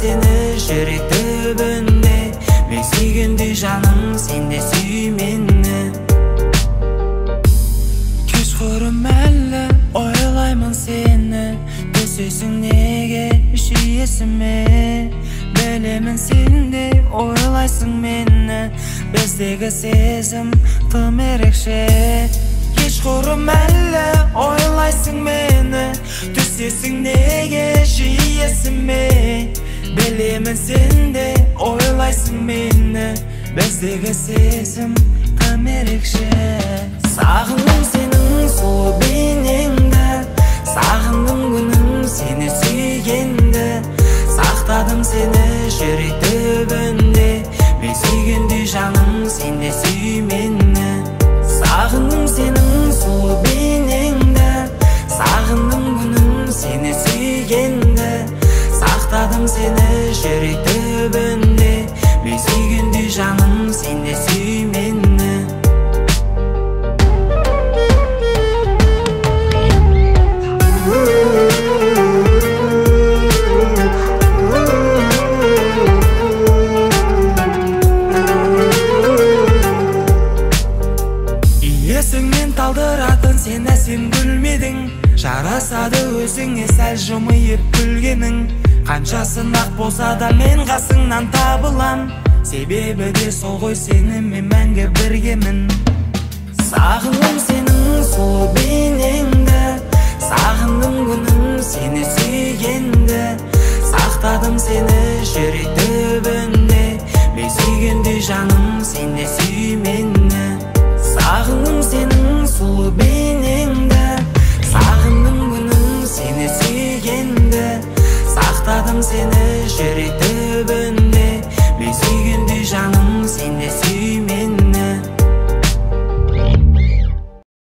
seni жүрек түбінде. Мен сүйгенде жаным, сен де сүй мені. Кешқұрым әлі ойлаймын сені, түсесің неге жиесіме. Білемін сен де ойлайсың мені, біздегі сезім тым ерекше. Кешқұрым әлі ойлайсың мені, түсесің неге жиесіме. Білемін сен де ойлайсың мені, біздегі сезім тым ерекше. Сағындым сенің сұлу бейнеңді, сағындым күнім сені сүйгенді. Сақтадым сені жүрек түбінде, мен сүйгенде жаным, сен де сүй мені. Сағындым сенің сұлу бейнеңді, сағындым күнім сені сүйгенді. Сақтадым сені жүрек түбінде, мен сүйгенде жаным, сен де сүй мені. Есіңнен талдыратын сен әсем күлмедің, жарасады өзіңе сәл жымиып күлгенің. Қанша сынақ болса да мен қасыңнан табылам, себебі де сол ғой, сенімен мәңгі біргемін. Сағындым сенің сұлу бейнеңді, сағындым күнім сені сүйгенді. Сақтадым сені жүрек түбінде, мен сүйгенде жаным, сен де сүй мені. Сағындым сенің сұлу бейнеңді, сағындым күнім сені сүйгенді. Сақтадым сені жүрек түбінде, мен сүйгенде жаным.